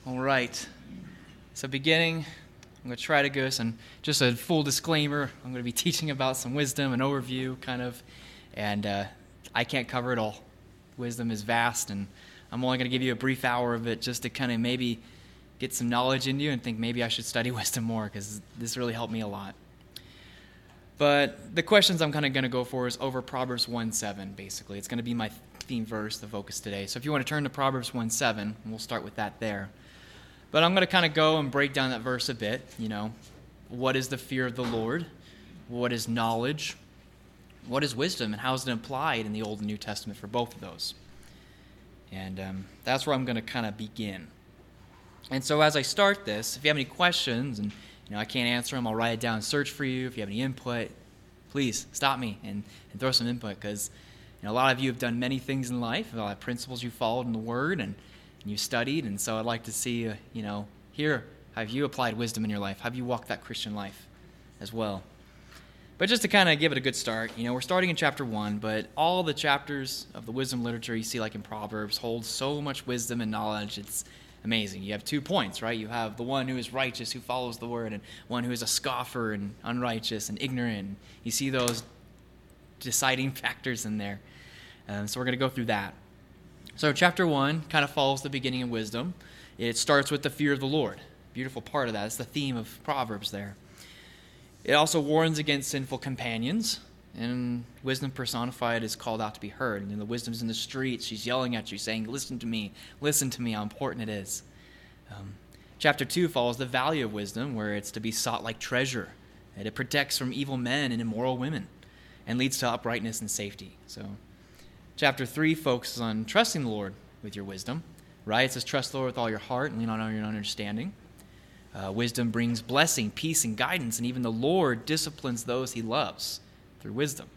All right. So beginning, I'm going to try to go some, just a full disclaimer, I'm going to be teaching about some wisdom, an overview kind of, and I can't cover it all. Wisdom is vast, and I'm only going to give you a brief hour of it just to kind of maybe get some knowledge into you and think maybe I should study wisdom more because this really helped me a lot. But the questions I'm kind of going to go for is over Proverbs 1:7, basically. It's going to be my theme verse, the focus today. So if you want to turn to Proverbs 1:7, we'll start with that there. But I'm going to kind of go and break down that verse a bit. What is the fear of the Lord? What is knowledge? What is wisdom? And how is it applied in the Old and New Testament for both of those? And that's where I'm going to kind of begin. And so as I start this, if you have any questions, and I can't answer them, I'll write it down and search for you. If you have any input, please stop me and throw some input, because a lot of you have done many things in life, a lot of principles you followed in the Word, and you studied, and so I'd like to see, here, have you applied wisdom in your life? Have you walked that Christian life as well? But just to kind of give it a good start, we're starting in chapter 1, but all the chapters of the wisdom literature you see like in Proverbs hold so much wisdom and knowledge, it's amazing. You have 2 points, right? You have the one who is righteous, who follows the word, and one who is a scoffer and unrighteous and ignorant. You see those deciding factors in there. So we're going to go through that. So chapter 1 kind of follows the beginning of wisdom. It starts with the fear of the Lord. Beautiful part of that. It's the theme of Proverbs there. It also warns against sinful companions, and wisdom personified is called out to be heard. And the wisdom's in the streets. She's yelling at you, saying, listen to me, how important it is. Chapter 2 follows the value of wisdom, where it's to be sought like treasure. And it protects from evil men and immoral women, and leads to uprightness and safety. So chapter 3 focuses on trusting the Lord with your wisdom, right? It says, trust the Lord with all your heart and lean on your own understanding. Wisdom brings blessing, peace, and guidance, and even the Lord disciplines those he loves through wisdom.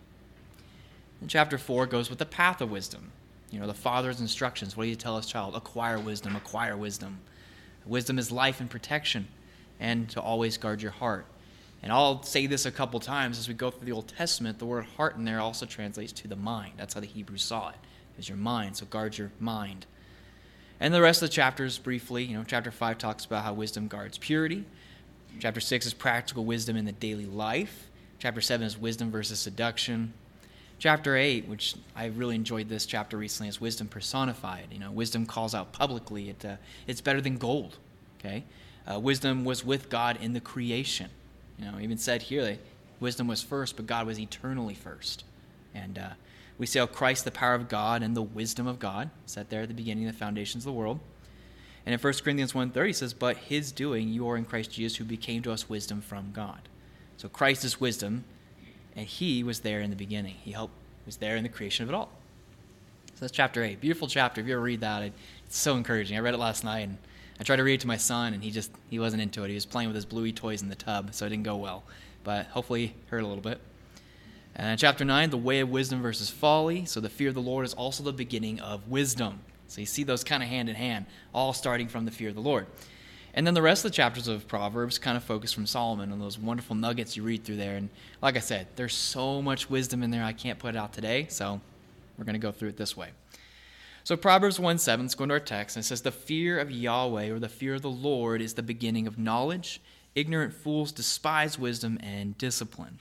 And chapter 4 goes with the path of wisdom. The Father's instructions. What do you tell his child? Acquire wisdom, acquire wisdom. Wisdom is life and protection, and to always guard your heart. And I'll say this a couple times as we go through the Old Testament. The word heart in there also translates to the mind. That's how the Hebrews saw it, is your mind. So guard your mind. And the rest of the chapters, briefly, chapter 5 talks about how wisdom guards purity. Chapter 6 is practical wisdom in the daily life. Chapter 7 is wisdom versus seduction. Chapter 8, which I really enjoyed this chapter recently, is wisdom personified. Wisdom calls out publicly. It's better than gold. Okay, wisdom was with God in the creation. Even said here that wisdom was first, but God was eternally first. And we see how Christ, the power of God and the wisdom of God, set there at the beginning of the foundations of the world. And in 1 Corinthians 1:30 it says, but his doing, you are in Christ Jesus, who became to us wisdom from God. So Christ is wisdom, and he was there in the beginning. Was there in the creation of it all. So that's chapter 8. Beautiful chapter. If you ever read that, it's so encouraging. I read it last night, and I tried to read it to my son, and he wasn't into it. He was playing with his bluey toys in the tub, so it didn't go well. But hopefully he heard a little bit. And chapter 9, the way of wisdom versus folly. So the fear of the Lord is also the beginning of wisdom. So you see those kind of hand in hand, all starting from the fear of the Lord. And then the rest of the chapters of Proverbs kind of focus from Solomon on those wonderful nuggets you read through there. And like I said, there's so much wisdom in there, I can't put it out today, so we're going to go through it this way. So Proverbs 1:7, let's go into our text, and it says, the fear of Yahweh, or the fear of the Lord, is the beginning of knowledge. Ignorant fools despise wisdom and discipline.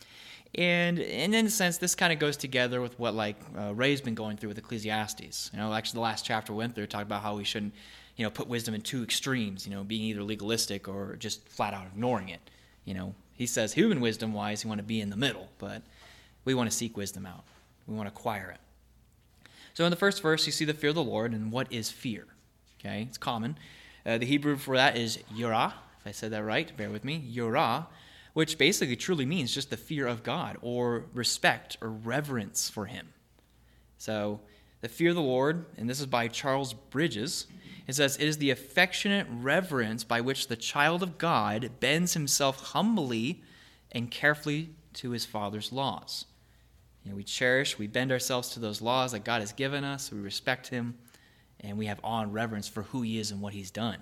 And in a sense, this kind of goes together with what Ray's been going through with Ecclesiastes. Actually the last chapter we went through talked about how we shouldn't put wisdom in 2 extremes, being either legalistic or just flat out ignoring it. He says human wisdom-wise, you want to be in the middle, but we want to seek wisdom out. We want to acquire it. So in the first verse, you see the fear of the Lord, and what is fear? Okay, it's common. The Hebrew for that is yirah, if I said that right, bear with me, yirah, which basically truly means just the fear of God, or respect or reverence for him. So the fear of the Lord, and this is by Charles Bridges, it says, it is the affectionate reverence by which the child of God bends himself humbly and carefully to his Father's laws. We cherish, we bend ourselves to those laws that God has given us, we respect him, and we have awe and reverence for who he is and what he's done.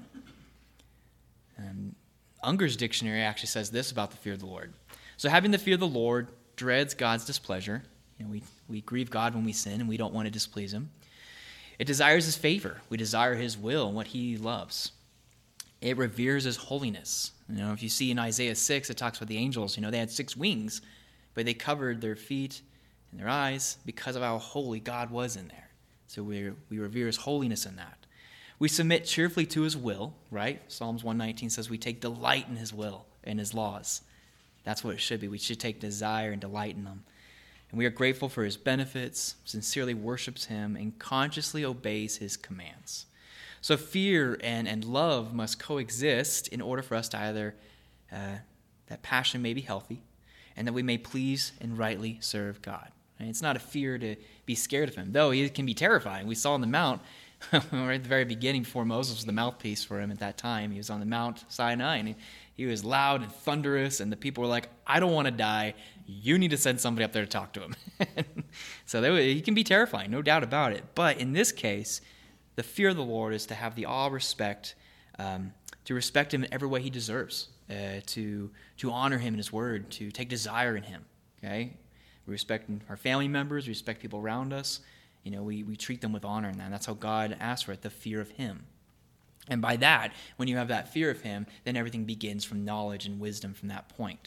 And Unger's dictionary actually says this about the fear of the Lord. So having the fear of the Lord dreads God's displeasure. We grieve God when we sin, and we don't want to displease him. It desires his favor. We desire his will and what he loves. It reveres his holiness. If you see in Isaiah 6, it talks about the angels. They had 6 wings, but they covered their feet and their eyes because of how holy God was in there. So we revere his holiness in that. We submit cheerfully to his will, right? Psalms 119 says we take delight in his will and his laws. That's what it should be. We should take desire and delight in them. And we are grateful for his benefits, sincerely worships him, and consciously obeys his commands. So fear and love must coexist in order for us to either, that passion may be healthy, and that we may please and rightly serve God. And it's not a fear to be scared of him, though he can be terrifying. We saw on the Mount, right at the very beginning, before Moses was the mouthpiece for him at that time, he was on the Mount Sinai, and he was loud and thunderous, and the people were like, I don't want to die. You need to send somebody up there to talk to him. So he can be terrifying, no doubt about it. But in this case, the fear of the Lord is to have the awe of respect, to respect him in every way he deserves, to honor him in his word, to take desire in him. Okay, we respect our family members, we respect people around us. We treat them with honor, and that's how God asks for it, the fear of him. And by that, when you have that fear of him, then everything begins from knowledge and wisdom from that point.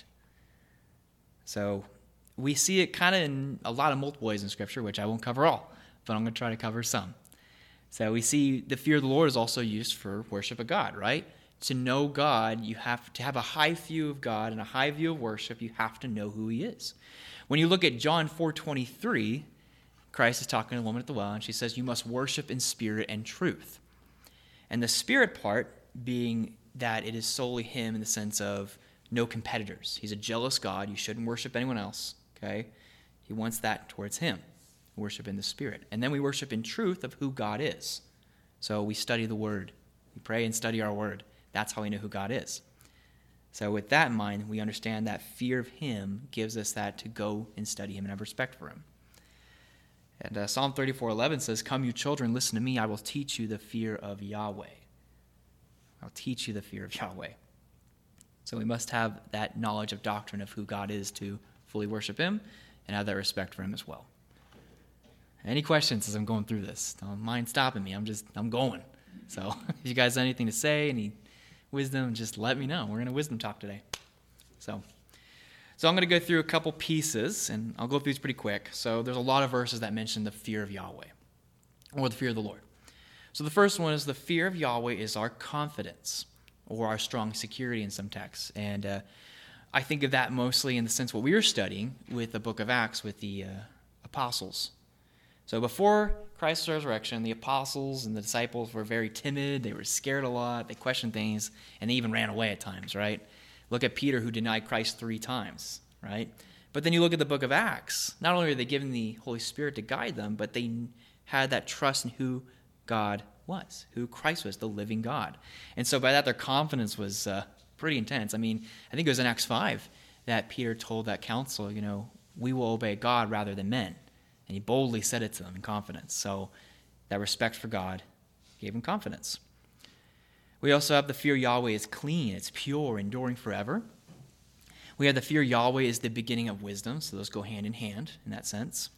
So we see it kind of in a lot of multiple ways in Scripture, which I won't cover all, but I'm going to try to cover some. So we see the fear of the Lord is also used for worship of God, right? To know God, you have to have a high view of God and a high view of worship. You have to know who he is. When you look at John 4:23, Christ is talking to the woman at the well, and she says, you must worship in spirit and truth. And the spirit part being that it is solely him in the sense of no competitors. He's a jealous God. You shouldn't worship anyone else, okay? He wants that towards him, worship in the spirit. And then we worship in truth of who God is. So we study the word. We pray and study our word. That's how we know who God is. So with that in mind, we understand that fear of him gives us that to go and study him and have respect for him. And Psalm 34:11 says, come, you children, listen to me. I will teach you the fear of Yahweh. I'll teach you the fear of Yahweh. So we must have that knowledge of doctrine of who God is to fully worship him and have that respect for him as well. Any questions as I'm going through this? Don't mind stopping me. I'm going. So if you guys have anything to say, any wisdom, just let me know. We're in a wisdom talk today. So I'm going to go through a couple pieces, and I'll go through these pretty quick. So there's a lot of verses that mention the fear of Yahweh, or the fear of the Lord. So the first one is the fear of Yahweh is our confidence, or our strong security in some texts. And I think of that mostly in the sense what we were studying with the book of Acts with the apostles. So before Christ's resurrection, the apostles and the disciples were very timid. They were scared a lot. They questioned things, and they even ran away at times, right? Look at Peter, who denied Christ 3 times, right? But then you look at the book of Acts. Not only are they given the Holy Spirit to guide them, but they had that trust in who God was, who Christ was, the living God. And so by that, their confidence was pretty intense. I mean, I think it was in Acts 5 that Peter told that council, we will obey God rather than men. And he boldly said it to them in confidence. So that respect for God gave him confidence. We also have the fear of Yahweh is clean, it's pure, enduring forever. We have the fear of Yahweh is the beginning of wisdom, so those go hand in hand in that sense.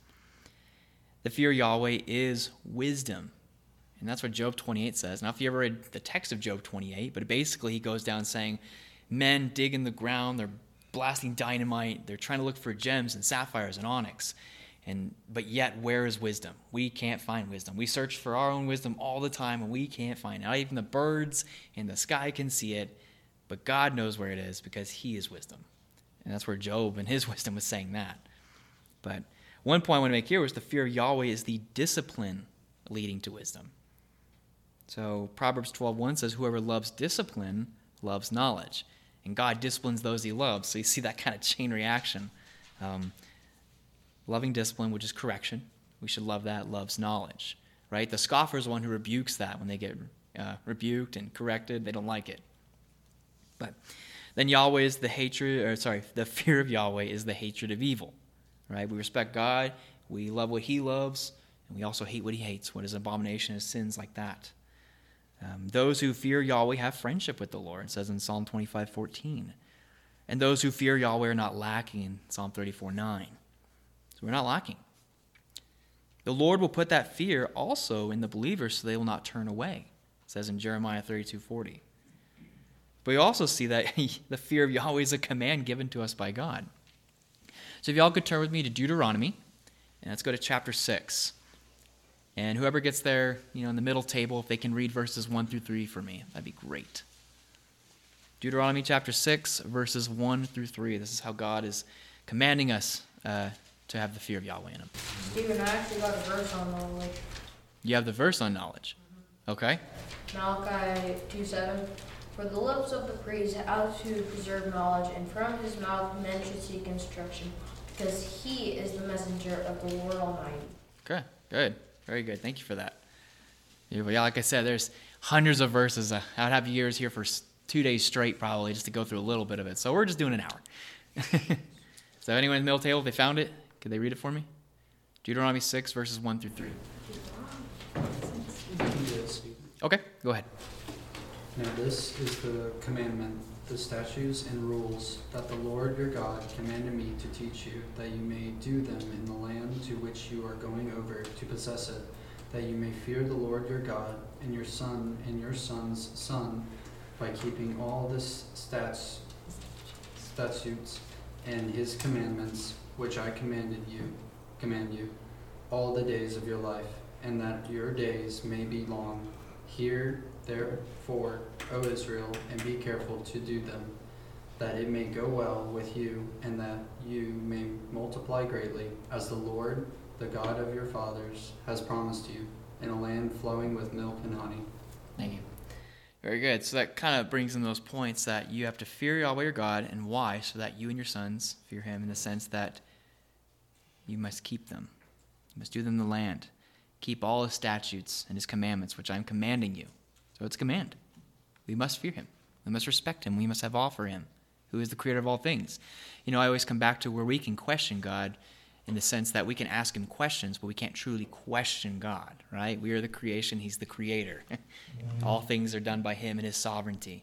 The fear of Yahweh is wisdom, and that's what Job 28 says. Now, if you ever read the text of Job 28, but basically he goes down saying, men dig in the ground, they're blasting dynamite, they're trying to look for gems and sapphires and onyx. But yet, where is wisdom? We can't find wisdom. We search for our own wisdom all the time, and we can't find it. Not even the birds in the sky can see it, but God knows where it is because he is wisdom. And that's where Job and his wisdom was saying that. But one point I want to make here was the fear of Yahweh is the discipline leading to wisdom. So Proverbs 12:1 says, whoever loves discipline loves knowledge. And God disciplines those he loves. So you see that kind of chain reaction. Loving discipline, which is correction. We should love that. Loves knowledge, right? The scoffer is the one who rebukes that. When they get rebuked and corrected, they don't like it. But then Yahweh is the fear of Yahweh is the hatred of evil, right? We respect God. We love what he loves. And we also hate what he hates, what is abomination is sins like that. Those who fear Yahweh have friendship with the Lord, it says in Psalm 25:14. And those who fear Yahweh are not lacking in Psalm 34:9. So we're not lacking. The Lord will put that fear also in the believers so they will not turn away. It says in Jeremiah 32:40. But we also see that the fear of Yahweh is a command given to us by God. So if y'all could turn with me to Deuteronomy, and let's go to chapter 6. And whoever gets there, in the middle table, if they can read verses 1 through 3 for me, that'd be great. Deuteronomy chapter 6, verses 1 through 3. This is how God is commanding us to have the fear of Yahweh in him. Stephen, I actually got a verse on knowledge. You have the verse on knowledge. Okay. Malachi 2:7. For the lips of the priest how to preserve knowledge, and from his mouth men should seek instruction, because he is the messenger of the Lord Almighty. Okay, good. Very good. Thank you for that. Yeah, like I said, there's hundreds of verses. I'd have you here for 2 days straight probably just to go through a little bit of it. So we're just doing an hour. So anyone in the middle table, if they found it, could they read it for me? Deuteronomy 6, verses 1 through 3. Okay, go ahead. Now this is the commandment, the statutes and rules that the Lord your God commanded me to teach you, that you may do them in the land to which you are going over to possess it, that you may fear the Lord your God and your son and your son's son, by keeping all the statutes and his commandments which I command you all the days of your life, and that your days may be long. Hear therefore, O Israel, and be careful to do them, that it may go well with you, and that you may multiply greatly, as the Lord, the God of your fathers, has promised you, in a land flowing with milk and honey. Thank you. Very good. So that kind of brings in those points that you have to fear Yahweh your God, and why? So that you and your sons fear him, in the sense that you must keep them. You must do them in the land. Keep all his statutes and his commandments, which I am commanding you. So it's a command. We must fear him. We must respect him. We must have awe for him, who is the creator of all things. I always come back to where we can question God in the sense that we can ask him questions, but we can't truly question God, right? We are the creation. He's the creator. All things are done by him in his sovereignty.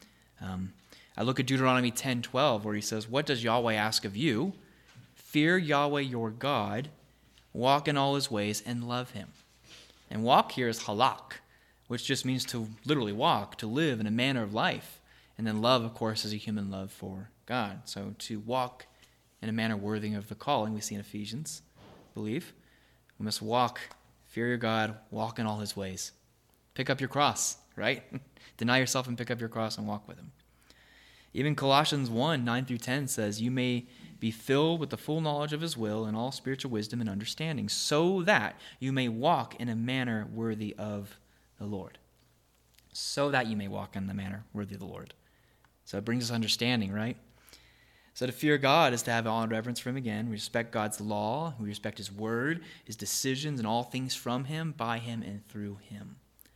I look at Deuteronomy 10:12, where he says, what does Yahweh ask of you? Fear Yahweh your God, walk in all his ways, and love him. And walk here is halak, which just means to literally walk, to live in a manner of life. And then love, of course, is a human love for God. So to walk in a manner worthy of the calling we see in Ephesians, I believe. We must walk, fear your God, walk in all his ways. Pick up your cross, right? Deny yourself and pick up your cross and walk with him. Even Colossians 1, 9 through 10 says, you may be filled with the full knowledge of his will and all spiritual wisdom and understanding, so that you may walk in a manner worthy of the Lord. So that you may walk in the manner worthy of the Lord. So it brings us understanding, right? So to fear God is to have awe and reverence for him again. We respect God's law. We respect his word, his decisions, and all things from him, by him, and through him.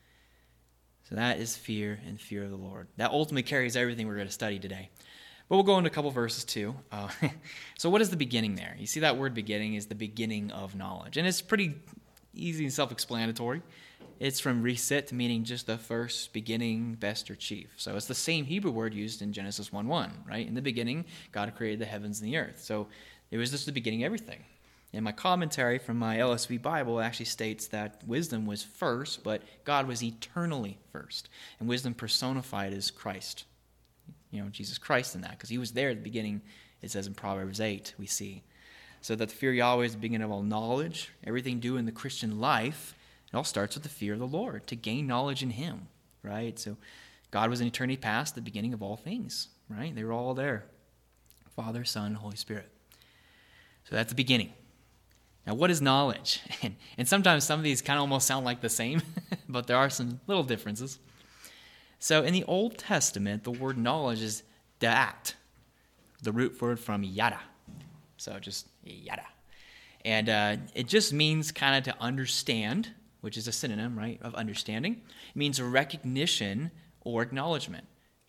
So that is fear and fear of the Lord. That ultimately carries everything we're going to study today. But we'll go into a couple verses too. So what is the beginning there? You see that word beginning is the beginning of knowledge. And it's pretty easy and self-explanatory. It's from resit, meaning just the first, beginning, best, or chief. So it's the same Hebrew word used in Genesis 1:1, right? In the beginning, God created the heavens and the earth. So it was just the beginning of everything. And my commentary from my LSV Bible actually states that wisdom was first, but God was eternally first. And wisdom personified as Christ. Jesus Christ in that, because he was there at the beginning, it says in Proverbs 8, we see. So that the fear of Yahweh is the beginning of all knowledge. Everything due in the Christian life, it all starts with the fear of the Lord, to gain knowledge in him, right? So God was in eternity past, the beginning of all things, right? They were all there. Father, Son, Holy Spirit. So that's the beginning. Now, what is knowledge? And sometimes some of these kind of almost sound like the same, but there are some little differences. So in the Old Testament, the word knowledge is da'at, the root word from yada. So just yada. And it just means kind of to understand, which is a synonym, right, of understanding. It means a recognition or acknowledgement,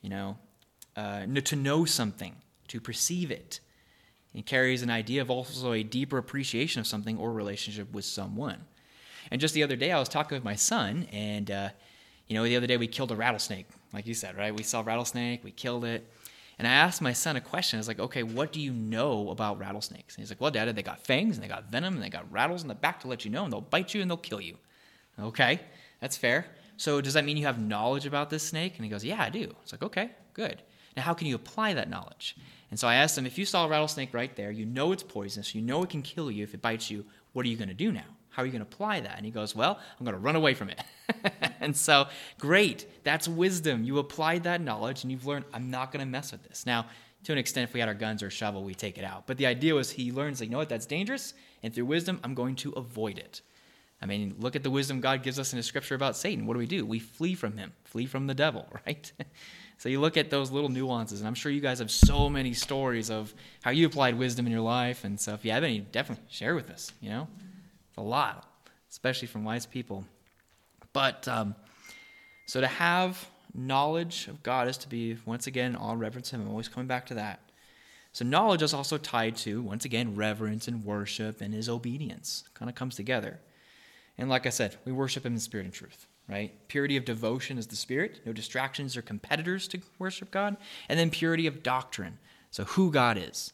to know something, to perceive it. It carries an idea of also a deeper appreciation of something or relationship with someone. And just the other day, I was talking with my son, and the other day we killed a rattlesnake, like you said, right? We saw a rattlesnake, we killed it, And I asked my son a question. I was like, okay, what do you know about rattlesnakes? And he's like, well, Dad, they got fangs, and they got venom, and they got rattles in the back to let you know, and they'll bite you, and they'll kill you. Okay, that's fair. So does that mean you have knowledge about this snake? And he goes, yeah, I do. It's like, okay, good. Now, how can you apply that knowledge? And so I asked him, if you saw a rattlesnake right there, you know it's poisonous, you know it can kill you if it bites you, what are you going to do now? How are you going to apply that? And he goes, well, I'm going to run away from it. And so, great. That's wisdom. You applied that knowledge, and you've learned, I'm not going to mess with this. Now, to an extent, if we had our guns or a shovel, we take it out. But the idea was he learns, like, you know what, that's dangerous, and through wisdom, I'm going to avoid it. I mean, look at the wisdom God gives us in His scripture about Satan. What do? We flee from him, flee from the devil, right? So you look at those little nuances, and I'm sure you guys have so many stories of how you applied wisdom in your life. And so if you have any, definitely share with us, you know? It's a lot, especially from wise people. But so to have knowledge of God is to be, once again, all reverence Him. I'm always coming back to that. So knowledge is also tied to, once again, reverence and worship and His obedience. It kind of comes together. And like I said, we worship Him in spirit and truth, right? Purity of devotion is the spirit. No distractions or competitors to worship God. And then purity of doctrine. So who God is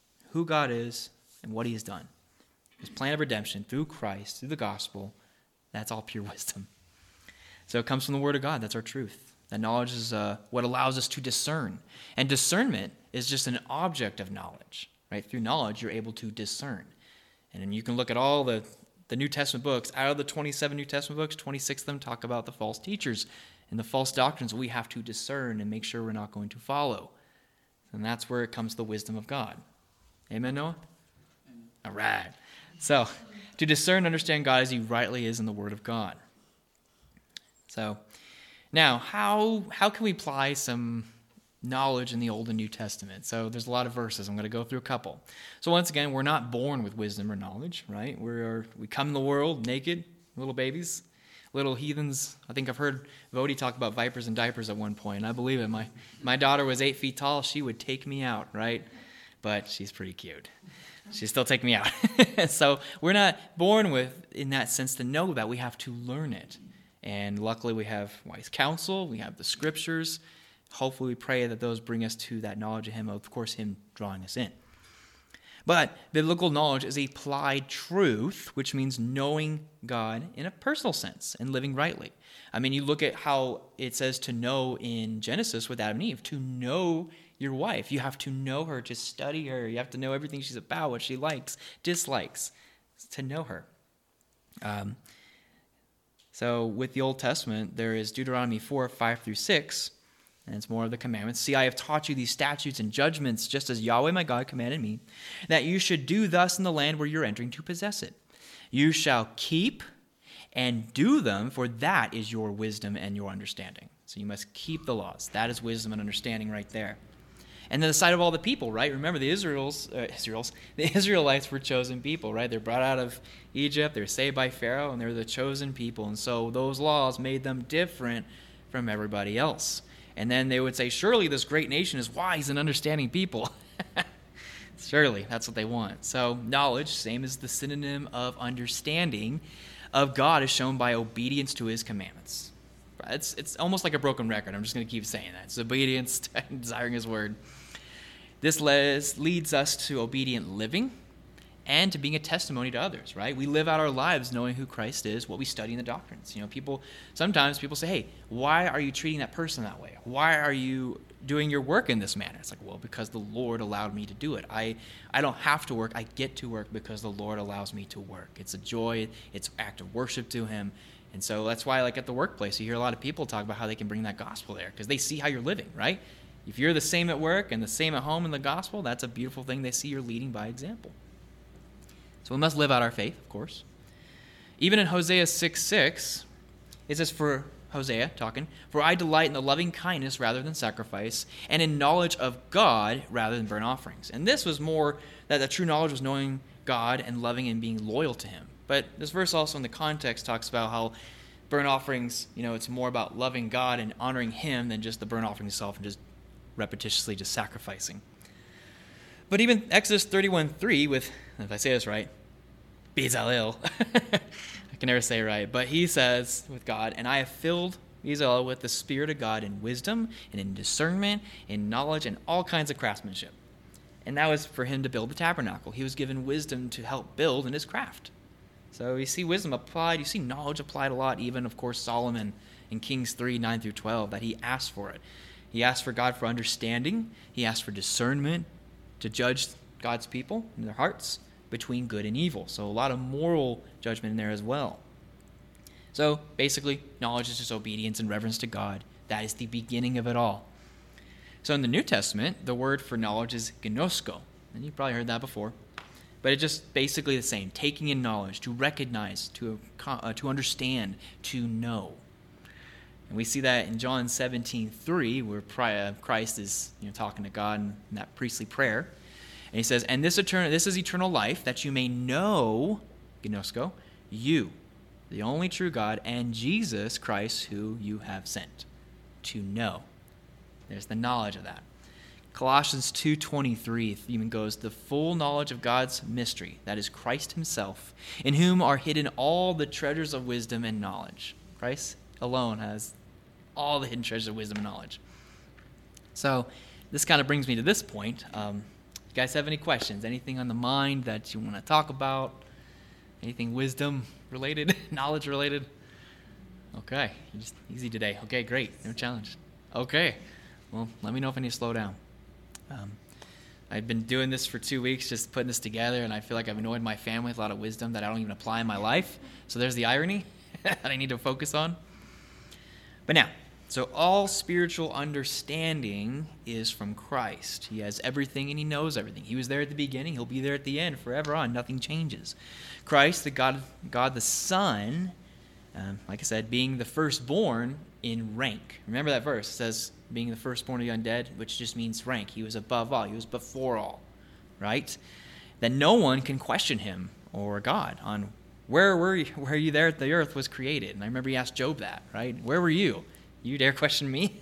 and what He has done. His plan of redemption through Christ, through the gospel, that's all pure wisdom. So it comes from the Word of God. That's our truth. That knowledge is what allows us to discern. And discernment is just an object of knowledge, right? Through knowledge, you're able to discern. And then you can look at all the New Testament books. Out of the 27 New Testament books, 26 of them talk about the false teachers and the false doctrines we have to discern and make sure we're not going to follow. And that's where it comes the wisdom of God. Amen, Noah? Amen. All right. So, to discern and understand God as He rightly is in the Word of God. So, now, how can we apply some knowledge in the Old and New Testament? So there's a lot of verses. I'm going to go through a couple. So once again, we're not born with wisdom or knowledge, right? We come in the world naked, little babies, little heathens. I think I've heard Vody talk about vipers and diapers at one point, and I believe it. My daughter was 8 feet tall. She would take me out, right? But she's pretty cute. She'd still take me out. So we're not born with, in that sense, to know that. We have to learn it. And luckily we have wise counsel. We have the scriptures. Hopefully we pray that those bring us to that knowledge of Him, of course, Him drawing us in. But biblical knowledge is applied truth, which means knowing God in a personal sense and living rightly. I mean, you look at how it says to know in Genesis with Adam and Eve, to know your wife. You have to know her, to study her. You have to know everything she's about, what she likes, dislikes, to know her. So with the Old Testament, there is Deuteronomy 4, 5 through 6, and it's more of the commandments. See, I have taught you these statutes and judgments, just as Yahweh my God commanded me, that you should do thus in the land where you're entering to possess it. You shall keep and do them, for that is your wisdom and your understanding. So you must keep the laws. That is wisdom and understanding right there. And then the sight of all the people, right? Remember, the Israelites were chosen people, right? They're brought out of Egypt. They're saved by Pharaoh, and they're the chosen people. And so those laws made them different from everybody else. And then they would say, surely this great nation is wise and understanding people. Surely, that's what they want. So knowledge, same as the synonym of understanding of God, is shown by obedience to His commandments. It's almost like a broken record. I'm just going to keep saying that. It's obedience to desiring His word. This leads us to obedient living and to being a testimony to others, right? We live out our lives knowing who Christ is, what we study in the doctrines. You know, sometimes people say, hey, why are you treating that person that way? Why are you doing your work in this manner? It's like, well, because the Lord allowed me to do it. I don't have to work. I get to work because the Lord allows me to work. It's a joy. It's an act of worship to Him. And so that's why, like at the workplace, you hear a lot of people talk about how they can bring that gospel there because they see how you're living, right? If you're the same at work and the same at home in the gospel, that's a beautiful thing. They see you're leading by example. So we must live out our faith, of course. Even in Hosea 6:6, it says, for Hosea talking, for I delight in the loving kindness rather than sacrifice, and in knowledge of God rather than burnt offerings. And this was more that the true knowledge was knowing God and loving and being loyal to Him. But this verse also in the context talks about how burnt offerings, it's more about loving God and honoring Him than just the burnt offering itself and just repetitiously just sacrificing. But even Exodus 31:3 with, if I say this right, Bezalel, I can never say it right, but he says with God, and I have filled He's all with the Spirit of God in wisdom and in discernment, in knowledge, and all kinds of craftsmanship. And that was for him to build the tabernacle. He was given wisdom to help build in his craft. So you see wisdom applied, you see knowledge applied a lot, even, of course, Solomon in Kings 3, 9 through 12, that he asked for it. He asked for God for understanding. He asked for discernment to judge God's people in their hearts between good and evil. So a lot of moral judgment in there as well. So basically, knowledge is just obedience and reverence to God. That is the beginning of it all. So in the New Testament, the word for knowledge is gnosko. And you've probably heard that before. But it's just basically the same. Taking in knowledge, to recognize, to understand, to know. And we see that in John 17:3, where Christ is talking to God in that priestly prayer. And he says, and this is eternal life, that you may know, gnosko, you, the only true God, and Jesus Christ, who you have sent. To know. There's the knowledge of that. Colossians 2:23 even goes, the full knowledge of God's mystery, that is Christ himself, in whom are hidden all the treasures of wisdom and knowledge. Christ alone has all the hidden treasures of wisdom and knowledge. So this kind of brings me to this point. You guys have any questions? Anything on the mind that you want to talk about? Anything wisdom related, knowledge related? Okay, just easy today. Okay, great. No challenge. Okay, well, let me know if I need to slow down. I've been doing this for 2 weeks, just putting this together, and I feel like I've annoyed my family with a lot of wisdom that I don't even apply in my life. So there's the irony that I need to focus on. But now, so all spiritual understanding is from Christ. He has everything and he knows everything. He was there at the beginning. He'll be there at the end, forever on. Nothing changes. Christ, the God the Son, like I said, being the firstborn in rank. Remember that verse. It says, being the firstborn of the undead, which just means rank. He was above all. He was before all, right? That no one can question him or God on where were you there at the earth was created. And I remember he asked Job that, right? Where were you? You dare question me?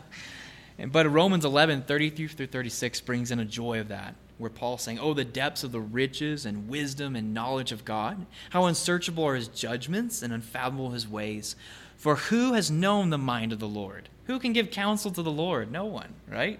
But Romans 11:33 through 36 brings in a joy of that, where Paul's saying, oh, the depths of the riches and wisdom and knowledge of God. How unsearchable are his judgments and unfathomable his ways. For who has known the mind of the Lord? Who can give counsel to the Lord? No one, right?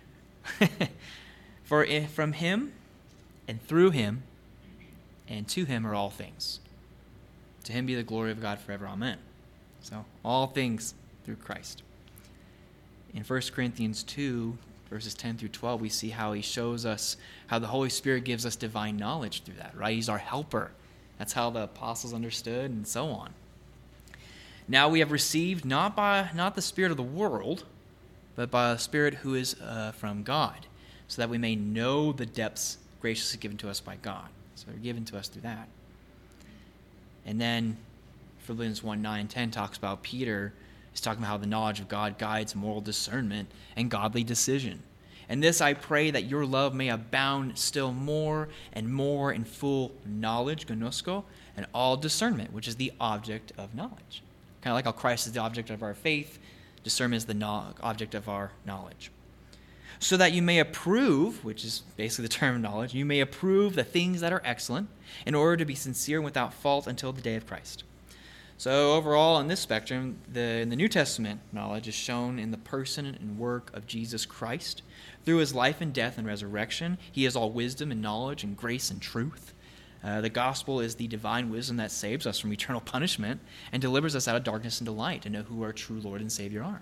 For from him and through him and to him are all things. To him be the glory of God forever. Amen. So all things through Christ. In 1 Corinthians 2, verses 10 through 12, we see how he shows us how the Holy Spirit gives us divine knowledge through that, right? He's our helper. That's how the apostles understood, and so on. Now we have received not the spirit of the world, but by a Spirit who is from God, so that we may know the depths graciously given to us by God. So they're given to us through that. And then Philippians 1:9-10 talks about Peter is talking about how the knowledge of God guides moral discernment and godly decision. And this I pray, that your love may abound still more and more in full knowledge, gnosko, and all discernment, which is the object of knowledge. Kind of like how Christ is the object of our faith, discernment is the object of our knowledge. So that you may approve, which is basically the term knowledge, you may approve the things that are excellent, in order to be sincere and without fault until the day of Christ. So overall, on this spectrum, in the New Testament, knowledge is shown in the person and work of Jesus Christ. Through his life and death and resurrection, he is all wisdom and knowledge and grace and truth. The gospel is the divine wisdom that saves us from eternal punishment and delivers us out of darkness into light, to know who our true Lord and Savior are.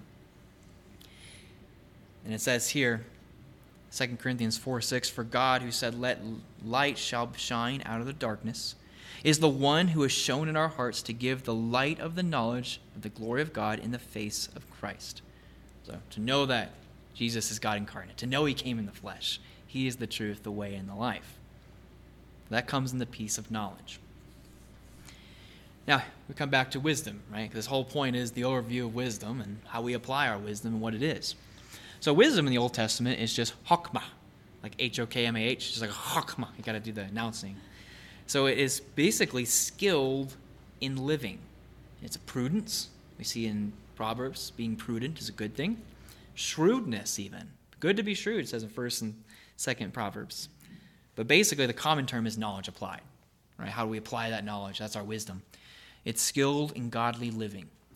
And it says here, 2 Corinthians 4:6, for God, who said, let light shall shine out of the darkness, is the one who has shown in our hearts to give the light of the knowledge of the glory of God in the face of Christ. So to know that Jesus is God incarnate, to know he came in the flesh, he is the truth, the way, and the life. That comes in the peace of knowledge. Now, we come back to wisdom, right? This whole point is the overview of wisdom and how we apply our wisdom and what it is. So wisdom in the Old Testament is just chokmah, like H-O-K-M-A-H, just like chokmah. You got to do the announcing. So it is basically skilled in living. It's a prudence. We see in Proverbs being prudent is a good thing. Shrewdness even. Good to be shrewd, it says in 1st and 2nd Proverbs. But basically the common term is knowledge applied. Right? How do we apply that knowledge? That's our wisdom. It's skilled in godly living.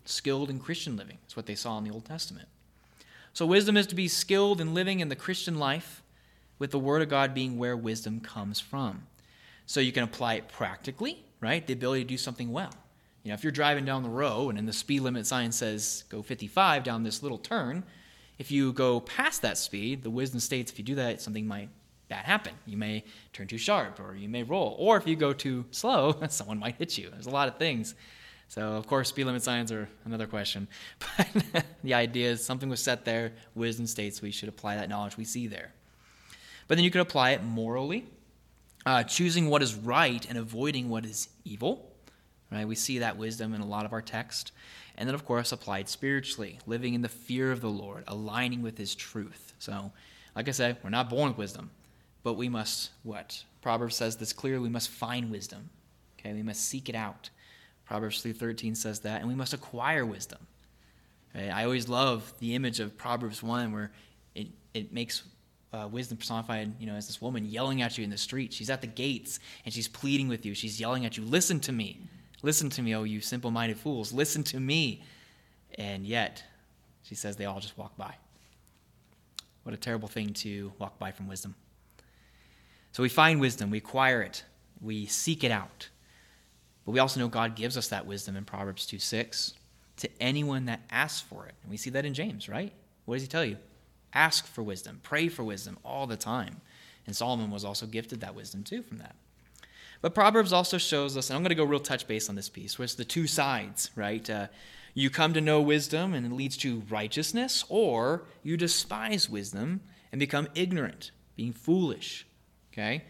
skilled in Christian living. That's what they saw in the Old Testament. So wisdom is to be skilled in living in the Christian life, with the Word of God being where wisdom comes from. So you can apply it practically, right? The ability to do something well. If you're driving down the road and the speed limit sign says go 55 down this little turn, if you go past that speed, the wisdom states if you do that, something might bad happen. You may turn too sharp, or you may roll. Or if you go too slow, someone might hit you. There's a lot of things. So, of course, speed limit signs are another question. But the idea is something was set there. Wisdom states we should apply that knowledge we see there. But then you could apply it morally, choosing what is right and avoiding what is evil. Right? We see that wisdom in a lot of our text. And then, of course, applied spiritually, living in the fear of the Lord, aligning with his truth. So, like I said, we're not born with wisdom, but we must, what? Proverbs says this clearly, we must find wisdom. Okay, we must seek it out. Proverbs 3:13 says that, and we must acquire wisdom. Okay? I always love the image of Proverbs 1 where it makes wisdom personified, as this woman yelling at you in the street. She's at the gates, and she's pleading with you. She's yelling at you, listen to me. Listen to me, oh you simple-minded fools. Listen to me. And yet, she says they all just walk by. What a terrible thing to walk by from wisdom. So we find wisdom, we acquire it, we seek it out. But we also know God gives us that wisdom in Proverbs 2:6 to anyone that asks for it. And we see that in James, right? What does he tell you? Ask for wisdom, pray for wisdom all the time. And Solomon was also gifted that wisdom too from that. But Proverbs also shows us, and I'm going to go real touch base on this piece, where it's the two sides, right? You come to know wisdom and it leads to righteousness, or you despise wisdom and become ignorant, being foolish, okay?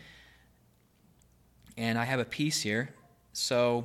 And I have a piece here. So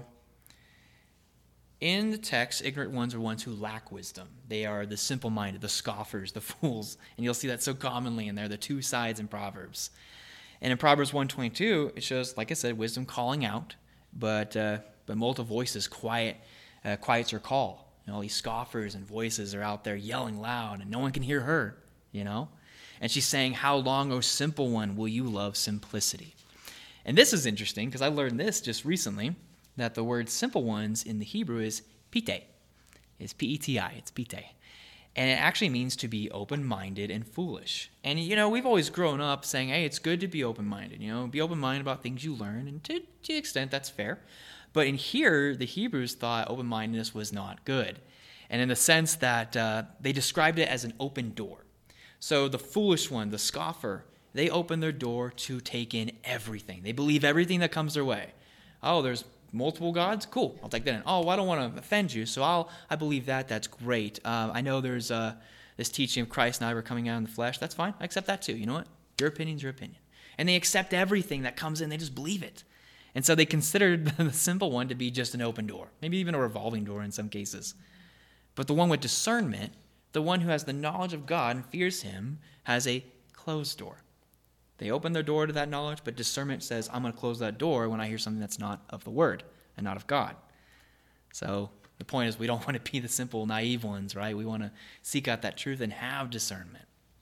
in the text, ignorant ones are ones who lack wisdom. They are the simple-minded, the scoffers, the fools. And you'll see that so commonly in there, the two sides in Proverbs. And in Proverbs 1:22, it shows, like I said, wisdom calling out, but multiple voices quiets her call. All these scoffers and voices are out there yelling loud, and no one can hear her, And she's saying, how long, O simple one, will you love simplicity? And this is interesting, because I learned this just recently, that the word simple ones in the Hebrew is pite. It's P-E-T-I, it's pite. And it actually means to be open-minded and foolish. And, we've always grown up saying, hey, it's good to be open-minded. Be open-minded about things you learn. And to an extent, that's fair. But in here, the Hebrews thought open-mindedness was not good. And in the sense that they described it as an open door. So the foolish one, the scoffer, they open their door to take in everything. They believe everything that comes their way. Oh, there's multiple gods? Cool, I'll take that in. Oh, I don't want to offend you, so I believe that. That's great. I know there's this teaching of Christ and I were coming out in the flesh. That's fine. I accept that too. You know what? Your opinion's your opinion. And they accept everything that comes in. They just believe it. And so they considered the simple one to be just an open door, maybe even a revolving door in some cases. But the one with discernment, the one who has the knowledge of God and fears him, has a closed door. They open their door to that knowledge, but discernment says, I'm going to close that door when I hear something that's not of the Word and not of God. So the point is we don't want to be the simple, naive ones, right? We want to seek out that truth and have discernment.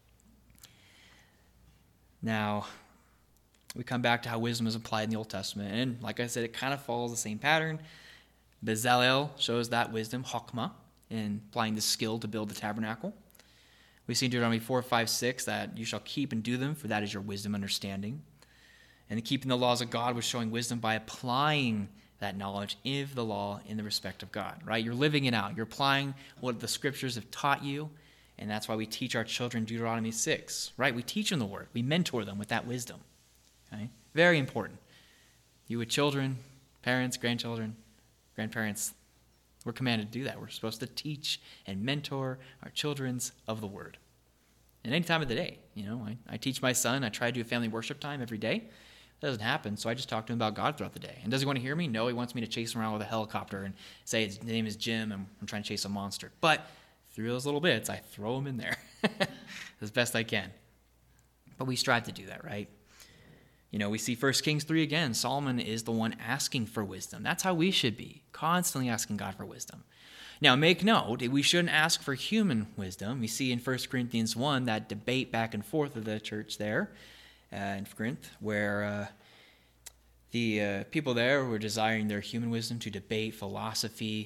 Now, we come back to how wisdom is applied in the Old Testament. And like I said, it kind of follows the same pattern. Bezalel shows that wisdom, Chokmah, in applying the skill to build the tabernacle. We see in Deuteronomy 4, 5, 6 that you shall keep and do them, for that is your wisdom understanding. And keeping the laws of God was showing wisdom by applying that knowledge of the law in the respect of God, right? You're living it out. You're applying what the scriptures have taught you, and that's why we teach our children Deuteronomy 6, right? We teach them the word. We mentor them with that wisdom, okay? Very important. You with children, parents, grandchildren, grandparents, we're commanded to do that. We're supposed to teach and mentor our children's of the word. And any time of the day, I teach my son. I try to do a family worship time every day. That doesn't happen, so I just talk to him about God throughout the day. And does he want to hear me? No, he wants me to chase him around with a helicopter and say his name is Jim and I'm trying to chase a monster. But through those little bits, I throw him in there as best I can. But we strive to do that, right? We see 1 Kings 3 again. Solomon is the one asking for wisdom. That's how we should be, constantly asking God for wisdom. Now, make note, we shouldn't ask for human wisdom. We see in 1 Corinthians 1 that debate back and forth of the church there in Corinth, where the people there were desiring their human wisdom to debate philosophy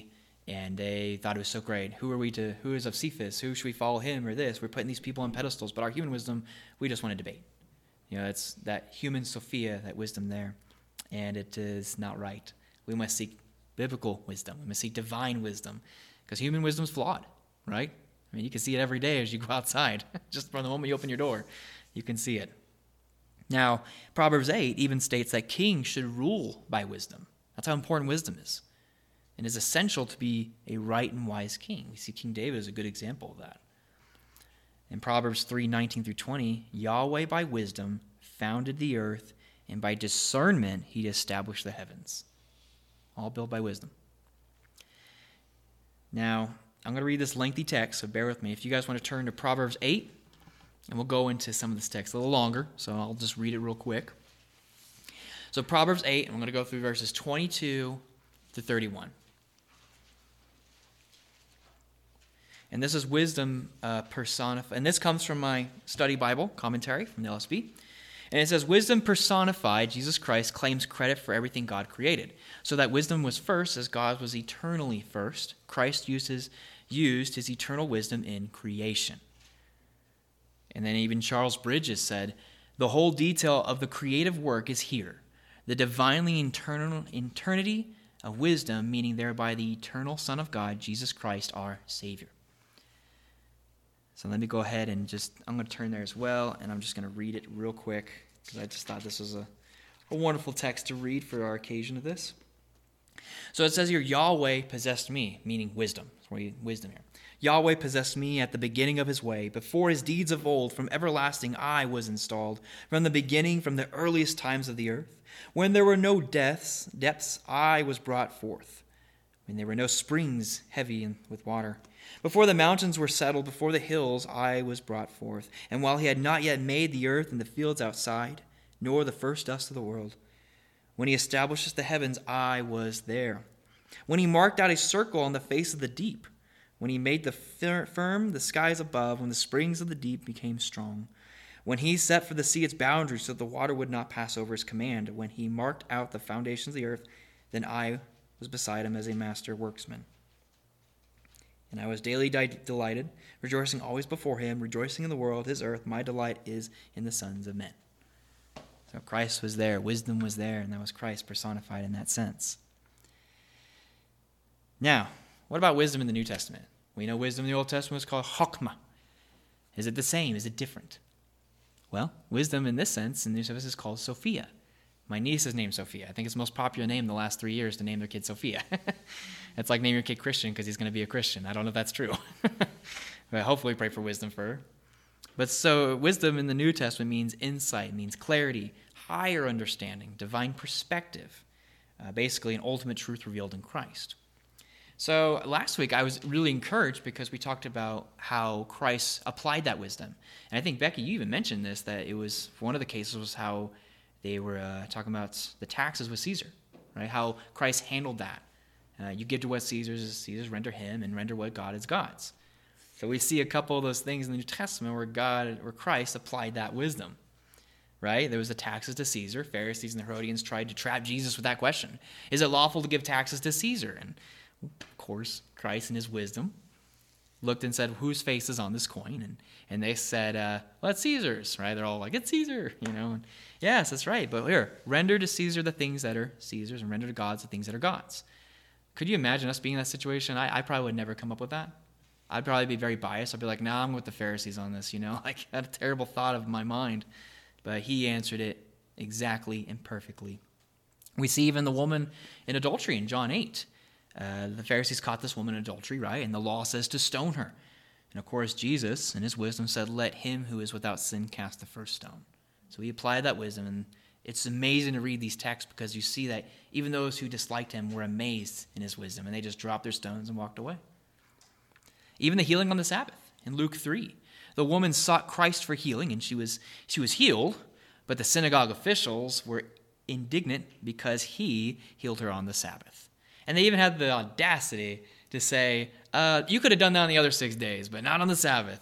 And they thought it was so great. Who is of Cephas? Who should we follow, him or this? We're putting these people on pedestals, but our human wisdom, we just want to debate. It's that human Sophia, that wisdom there. And it is not right. We must seek biblical wisdom. We must seek divine wisdom, because human wisdom is flawed, right? I mean, you can see it every day as you go outside. Just from the moment you open your door, you can see it. Now, Proverbs 8 even states that kings should rule by wisdom. That's how important wisdom is. And it's essential to be a right and wise king. We see King David as a good example of that. In Proverbs 3:19 through 20, Yahweh by wisdom founded the earth, and by discernment he established the heavens. All built by wisdom. Now, I'm going to read this lengthy text, so bear with me. If you guys want to turn to Proverbs 8, and we'll go into some of this text a little longer, so I'll just read it real quick. So Proverbs 8, I'm going to go through verses 22 to 31. And this is wisdom personified. And this comes from my study Bible commentary from the LSB. And it says, wisdom personified, Jesus Christ, claims credit for everything God created. So that wisdom was first, as God was eternally first. Christ used his eternal wisdom in creation. And then even Charles Bridges said, the whole detail of the creative work is here. The divinely eternity of wisdom, meaning thereby the eternal Son of God, Jesus Christ, our Savior. So let me go ahead and I'm going to turn there as well, and I'm just going to read it real quick, because I just thought this was a wonderful text to read for our occasion of this. So it says here, Yahweh possessed me, meaning wisdom. Wisdom here. Yahweh possessed me at the beginning of his way. Before his deeds of old, from everlasting I was installed. From the beginning, from the earliest times of the earth. When there were no depths, I was brought forth. When there were no springs heavy with water. Before the mountains were settled, before the hills, I was brought forth. And while he had not yet made the earth and the fields outside, nor the first dust of the world, when he establishes the heavens, I was there. When he marked out a circle on the face of the deep, when he made firm the skies above, when the springs of the deep became strong, when he set for the sea its boundaries so that the water would not pass over his command, when he marked out the foundations of the earth, then I was beside him as a master worksman. And I was daily delighted, rejoicing always before him, rejoicing in the world, his earth. My delight is in the sons of men. So Christ was there, wisdom was there, and that was Christ personified in that sense. Now, what about wisdom in the New Testament? We know wisdom in the Old Testament was called chokmah. Is it the same? Is it different? Well, wisdom in this sense in the New Testament is called Sophia. My niece is named Sophia. I think it's the most popular name in the last 3 years to name their kid Sophia. It's like name your kid Christian because he's going to be a Christian. I don't know if that's true. But hopefully pray for wisdom for her. But so wisdom in the New Testament means insight, means clarity, higher understanding, divine perspective, basically an ultimate truth revealed in Christ. So last week I was really encouraged because we talked about how Christ applied that wisdom. And I think, Becky, you even mentioned this, that it was, one of the cases was how they were talking about the taxes with Caesar, right? How Christ handled that. You give to what Caesar's, render him, and render what God is God's. So we see a couple of those things in the New Testament where Christ applied that wisdom, right? There was the taxes to Caesar. Pharisees and the Herodians tried to trap Jesus with that question. Is it lawful to give taxes to Caesar? And of course, Christ in his wisdom looked and said, whose face is on this coin? And they said, well, it's Caesar's, right? They're all like, it's Caesar, And yes, that's right. But here, render to Caesar the things that are Caesar's, and render to God the things that are God's. Could you imagine us being in that situation? I probably would never come up with that. I'd probably be very biased. I'd be like, I'm with the Pharisees on this, Like, I had a terrible thought of my mind. But he answered it exactly and perfectly. We see even the woman in adultery in John 8. The Pharisees caught this woman in adultery, right? And the law says to stone her. And of course, Jesus, in his wisdom, said, let him who is without sin cast the first stone. So he applied that wisdom. And it's amazing to read these texts because you see that even those who disliked him were amazed in his wisdom. And they just dropped their stones and walked away. Even the healing on the Sabbath in Luke 3. The woman sought Christ for healing, and she was healed. But the synagogue officials were indignant because he healed her on the Sabbath. And they even had the audacity to say, you could have done that on the other 6 days, but not on the Sabbath.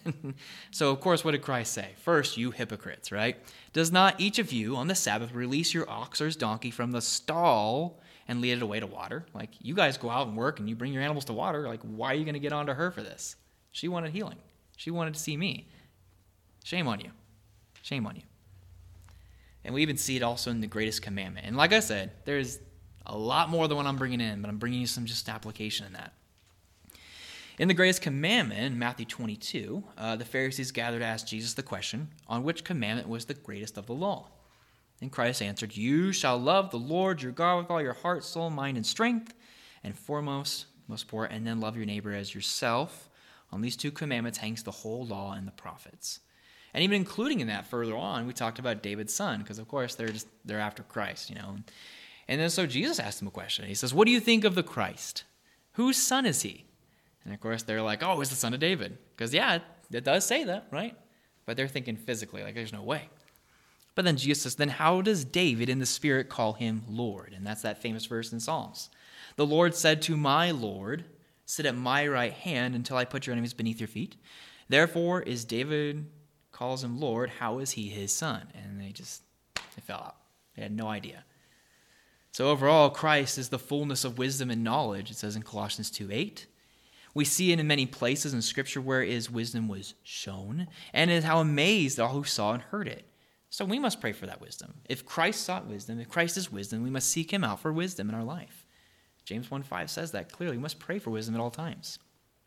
So, of course, what did Christ say? First, you hypocrites, right? Does not each of you on the Sabbath release your ox or his donkey from the stall and lead it away to water. Like, you guys go out and work and you bring your animals to water. Like, why are you going to get onto her for this? She wanted healing. She wanted to see me. Shame on you. Shame on you. And we even see it also in the greatest commandment. And like I said, there's a lot more than what I'm bringing in, but I'm bringing you some just application in that. In the greatest commandment, in Matthew 22, the Pharisees gathered to ask Jesus the question, on which commandment was the greatest of the law? And Christ answered, you shall love the Lord your God with all your heart, soul, mind, and strength, and foremost, most important, and then love your neighbor as yourself. On these two commandments hangs the whole law and the prophets. And even including in that further on, we talked about David's son, because of course they're after Christ, And then so Jesus asked him a question. He says, what do you think of the Christ? Whose son is he? And of course they're like, oh, he's the son of David. Because yeah, it does say that, right? But they're thinking physically, like there's no way. But then Jesus says, then how does David in the Spirit call him Lord? And that's that famous verse in Psalms. The Lord said to my Lord, sit at my right hand until I put your enemies beneath your feet. Therefore is David calls him Lord, how is he his son? And they fell out. They had no idea. So overall, Christ is the fullness of wisdom and knowledge, it says in Colossians 2:8. We see it in many places in Scripture where his wisdom was shown, and is how amazed all who saw and heard it. So we must pray for that wisdom. If Christ sought wisdom, if Christ is wisdom, we must seek him out for wisdom in our life. James 1:5 says that clearly. We must pray for wisdom at all times.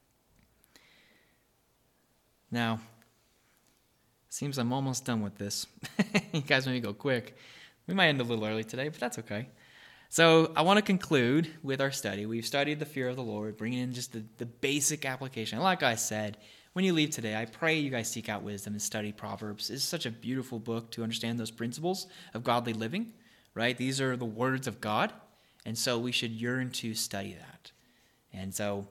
Now, seems I'm almost done with this. You guys maybe go quick. We might end a little early today, but that's okay. So I want to conclude with our study. We've studied the fear of the Lord, bringing in just the basic application. Like I said, when you leave today, I pray you guys seek out wisdom and study Proverbs. It's such a beautiful book to understand those principles of godly living, right? These are the words of God, and so we should yearn to study that. And so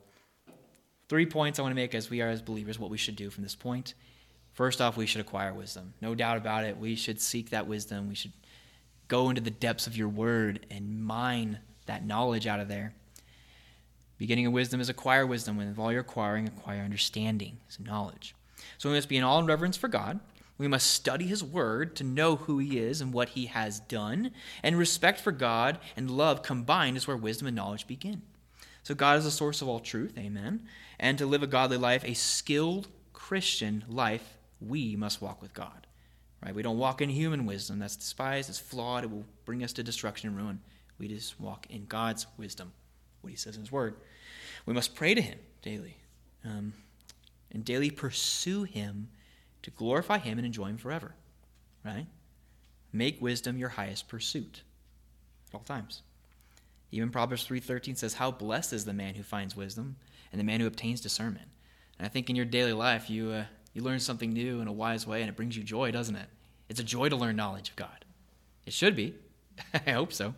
3 points I want to make as we are as believers, what we should do from this point. First off, we should acquire wisdom. No doubt about it. We should seek that wisdom. We should go into the depths of your word and mine that knowledge out of there. Beginning of wisdom is acquire wisdom. With all you're acquiring, acquire understanding, so knowledge. So we must be in awe and reverence for God. We must study his word to know who he is and what he has done. And respect for God and love combined is where wisdom and knowledge begin. So God is the source of all truth, amen. And to live a godly life, a skilled Christian life, we must walk with God. Right? We don't walk in human wisdom. That's despised, it's flawed, it will bring us to destruction and ruin. We just walk in God's wisdom, what he says in his word. We must pray to him daily, and daily pursue him to glorify him and enjoy him forever. Right? Make wisdom your highest pursuit at all times. Even Proverbs 3:13 says, how blessed is the man who finds wisdom and the man who obtains discernment. And I think in your daily life, you learn something new in a wise way, and it brings you joy, doesn't it? It's a joy to learn knowledge of God. It should be. I hope so.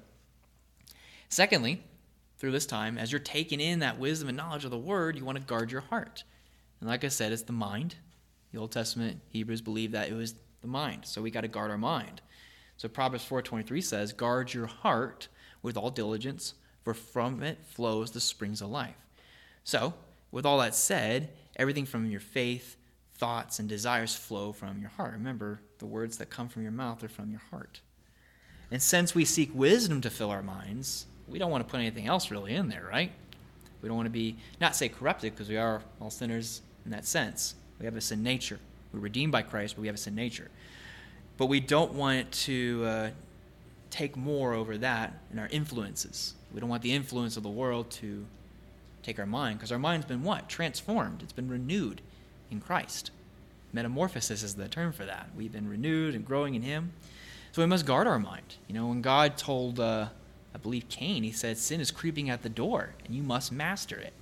Secondly, through this time, as you're taking in that wisdom and knowledge of the word, you want to guard your heart. And like I said, it's the mind. The Old Testament Hebrews believed that it was the mind, so we got to guard our mind. So Proverbs 4:23 says, guard your heart with all diligence, for from it flows the springs of life. So, with all that said, everything from your faith, thoughts, and desires flow from your heart. Remember, the words that come from your mouth are from your heart. And since we seek wisdom to fill our minds, we don't want to put anything else really in there, right? We don't want to be, not say corrupted, because we are all sinners in that sense. We have a sin nature. We're redeemed by Christ, but we have a sin nature. But we don't want to take more over that in our influences. We don't want the influence of the world to take our mind, because our mind's been what? Transformed. It's been renewed in Christ. Metamorphosis is the term for that. We've been renewed and growing in him. So we must guard our mind. When God told, I believe, Cain, he said, sin is creeping at the door, and you must master it.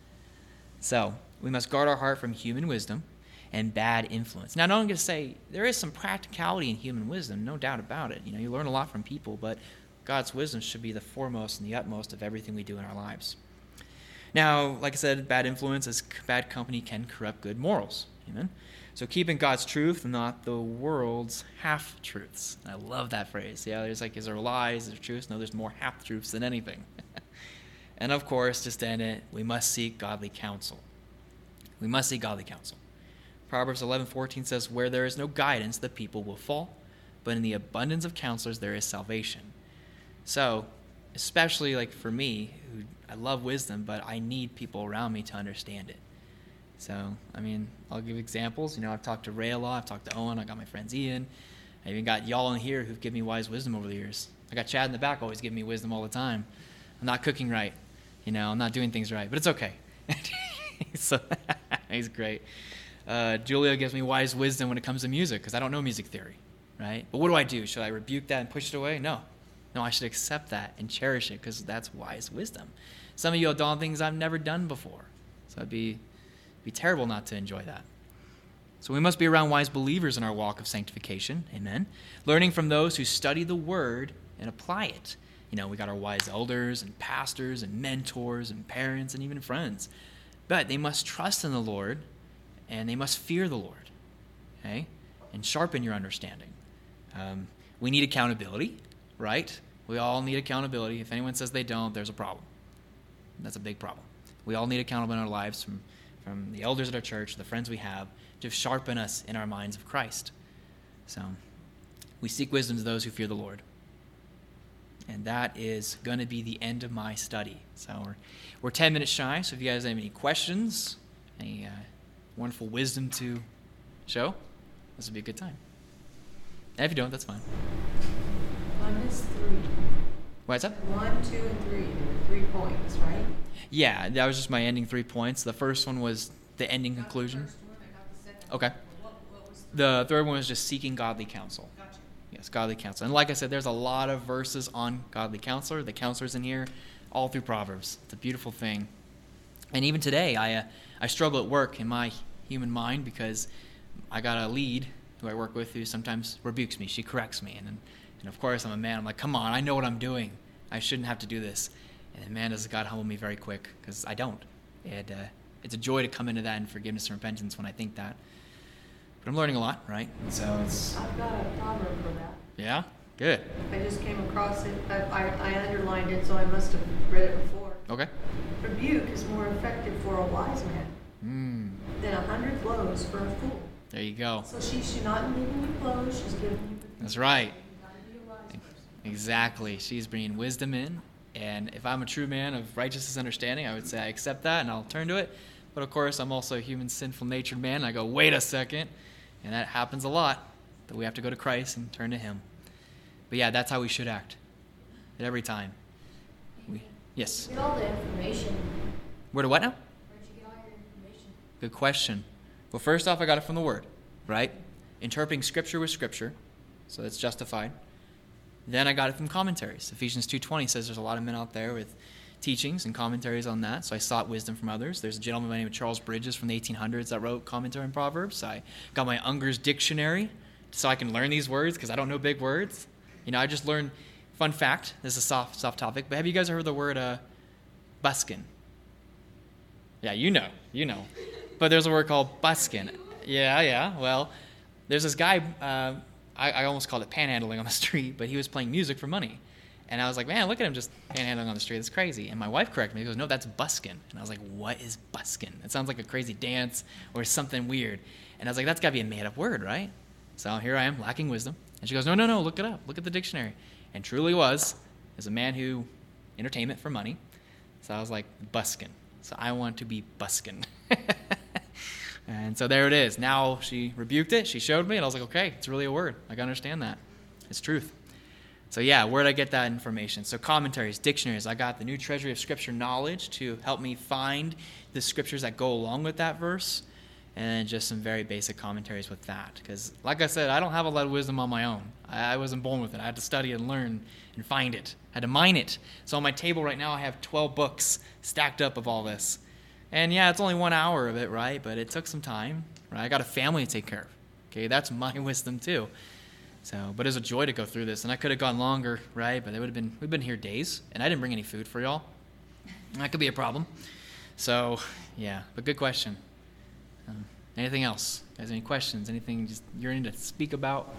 So we must guard our heart from human wisdom and bad influence. Now, I'm going to say there is some practicality in human wisdom, no doubt about it. You learn a lot from people, but God's wisdom should be the foremost and the utmost of everything we do in our lives. Now, like I said, bad influence, as bad company can corrupt good morals. Amen. So keeping God's truth and not the world's half-truths. I love that phrase. Yeah, is there lies, is there truths? No, there's more half-truths than anything. And of course, just to end it, we must seek godly counsel. We must seek godly counsel. Proverbs 11:14 says, where there is no guidance, the people will fall, but in the abundance of counselors there is salvation. So, especially like for me, who I love wisdom, but I need people around me to understand it. So, I mean, I'll give examples. I've talked to Ray a lot. I've talked to Owen. I got my friends Ian. I even got y'all in here who've given me wise wisdom over the years. I got Chad in the back always giving me wisdom all the time. I'm not cooking right. I'm not doing things right, but it's okay. So he's great. Julia gives me wise wisdom when it comes to music because I don't know music theory, right? But what do? Should I rebuke that and push it away? No, I should accept that and cherish it because that's wise wisdom. Some of you have done things I've never done before, so it'd be terrible not to enjoy that. So we must be around wise believers in our walk of sanctification, amen, learning from those who study the word and apply it. We got our wise elders and pastors and mentors and parents and even friends. But they must trust in the Lord and they must fear the Lord, okay, and sharpen your understanding. We need accountability, right? We all need accountability. If anyone says they don't, there's a problem. That's a big problem. We all need accountability in our lives from the elders at our church, the friends we have, to sharpen us in our minds of Christ. So we seek wisdom to those who fear the Lord. And that is going to be the end of my study. So we're 10 minutes shy, so if you guys have any questions, any wonderful wisdom to show, this would be a good time. And if you don't, that's fine. 1 is 3. What's up? 1, 2, and 3. There were 3 points, right? Yeah, that was just my ending 3 points. The first one was the ending conclusion. I got the first one, I got the second Okay. one. What was The third one was just seeking godly counsel. Gotcha. Yes, godly counsel. And like I said, there's a lot of verses on godly counselor. The counselors in here, all through Proverbs. It's a beautiful thing. And even today, I struggle at work in my human mind because I got a lead who I work with who sometimes rebukes me. She corrects me. And of course, I'm a man. I'm like, come on, I know what I'm doing. I shouldn't have to do this. And man, does God humble me very quick because I don't. And it's a joy to come into that in forgiveness and repentance when I think that. But I'm learning a lot, right? So I've got a proverb for that. yeah, good. I just came across it. I underlined it, so I must have read it before. Okay. Rebuke is more effective for a wise man than 100 blows for a fool. There you go. So she should not be giving you blows. She's giving you. That's right. You gotta be a wise person. Exactly. She's bringing wisdom in. And if I'm a true man of righteousness and understanding, I would say I accept that and I'll turn to it. But of course, I'm also a human, sinful natured man. And I go, wait a second. And that happens a lot. That we have to go to Christ and turn to him. But yeah, that's how we should act. At every time. Yes. Get all the information. Where to what now? Where'd you get all your information? Good question. Well, first off, I got it from the Word, right? Interpreting Scripture with Scripture. So that's justified. Then I got it from commentaries. Ephesians 2:20 says there's a lot of men out there with teachings and commentaries on that, so I sought wisdom from others. There's a gentleman by the name of Charles Bridges from the 1800s that wrote commentary on Proverbs. I got my Unger's Dictionary so I can learn these words because I don't know big words. I just learned, fun fact, this is a soft topic, but have you guys heard the word buskin? Yeah, you know. But there's a word called buskin. Yeah. Well, there's this guy, I almost called it panhandling on the street, but he was playing music for money. And I was like, man, look at him just panhandling on the street. That's crazy. And my wife corrected me. She goes, no, that's buskin. And I was like, what is buskin? It sounds like a crazy dance or something weird. And I was like, that's got to be a made-up word, right? So here I am, lacking wisdom. And she goes, no, look it up. Look at the dictionary. And truly was a man who entertainment for money. So I was like, buskin. So I want to be buskin. And so there it is. Now she rebuked it. She showed me. And I was like, okay, it's really a word. I can understand that. It's truth. So yeah, where did I get that information? So commentaries, dictionaries. I got the New Treasury of Scripture Knowledge to help me find the scriptures that go along with that verse. And then just some very basic commentaries with that. Because like I said, I don't have a lot of wisdom on my own. I wasn't born with it. I had to study and learn and find it. I had to mine it. So on my table right now, I have 12 books stacked up of all this. And yeah, it's only 1 hour of it, right? But it took some time, right? I got a family to take care of. Okay, that's my wisdom too. So, but it was a joy to go through this. And I could have gone longer, right? But we've been here days. And I didn't bring any food for y'all. That could be a problem. So, yeah, but good question. Anything else? Guys, any questions? Anything just you're in to speak about?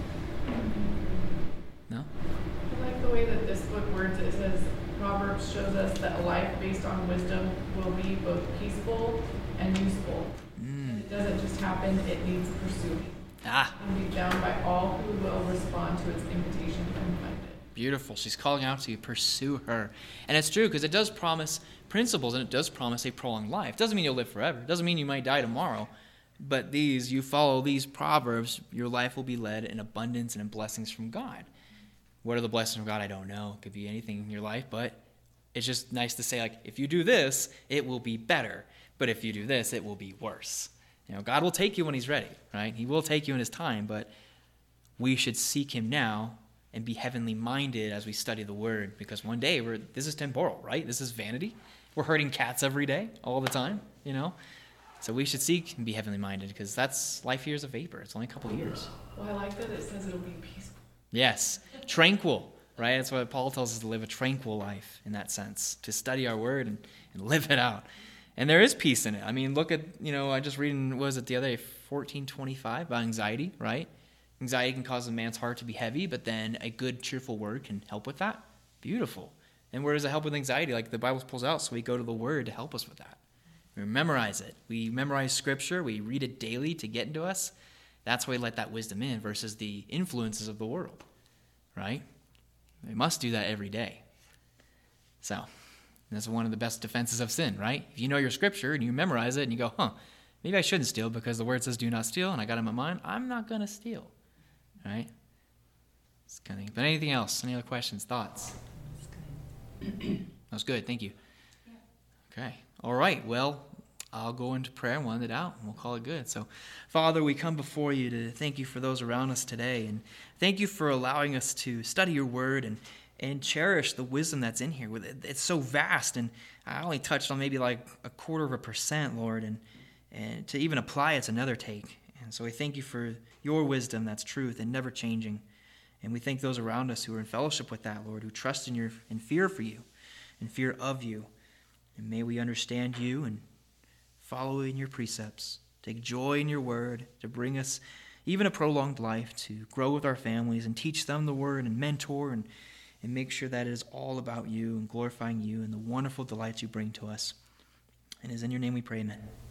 No? I like the way that this book words it. It says Proverbs shows us that a life based on wisdom will be both peaceful and useful. And it doesn't just happen, it needs pursuing. And be found by all who will respond to its invitation and find it. Beautiful. She's calling out to you, pursue her. And it's true because it does promise principles and it does promise a prolonged life. It doesn't mean you'll live forever. It doesn't mean you might die tomorrow. But you follow these proverbs, your life will be led in abundance and in blessings from God. What are the blessings from God? I don't know. It could be anything in your life, but it's just nice to say, like, if you do this, it will be better. But if you do this, it will be worse. God will take you when he's ready, right? He will take you in his time, but we should seek him now and be heavenly minded as we study the word, because one day this is temporal, right? This is vanity. We're herding cats every day, all the time, So we should seek and be heavenly minded, because life here is a vapor. It's only a couple of years. Well, I like that it says it'll be peaceful. Yes, tranquil, right? That's what Paul tells us, to live a tranquil life in that sense, to study our word and live it out. And there is peace in it. I mean, look at, I just reading, what was it the other day, 14:25, about anxiety, right? Anxiety can cause a man's heart to be heavy, but then a good, cheerful word can help with that. Beautiful. And where does it help with anxiety? Like the Bible pulls out, so we go to the word to help us with that. We memorize it. We memorize scripture. We read it daily to get into us. That's why we let that wisdom in versus the influences of the world, right? We must do that every day. So that's one of the best defenses of sin, right? If you know your scripture and you memorize it and you go, maybe I shouldn't steal because the word says do not steal, and I got it in my mind, I'm not going to steal, right? But anything else? Any other questions, thoughts? That was good. Thank you. Okay. All right. Well, I'll go into prayer and we'll end it out, and we'll call it good. So, Father, we come before you to thank you for those around us today, and thank you for allowing us to study your word and cherish the wisdom that's in here. It's so vast, and I only touched on maybe like 0.25%, Lord, and to even apply it's another take. And so we thank you for your wisdom that's truth and never changing. And we thank those around us who are in fellowship with that, Lord, who trust in fear for you and fear of you. And may we understand you and follow in your precepts, take joy in your word to bring us even a prolonged life, to grow with our families and teach them the word and mentor and make sure that it is all about you and glorifying you and the wonderful delights you bring to us. And it is in your name we pray, amen.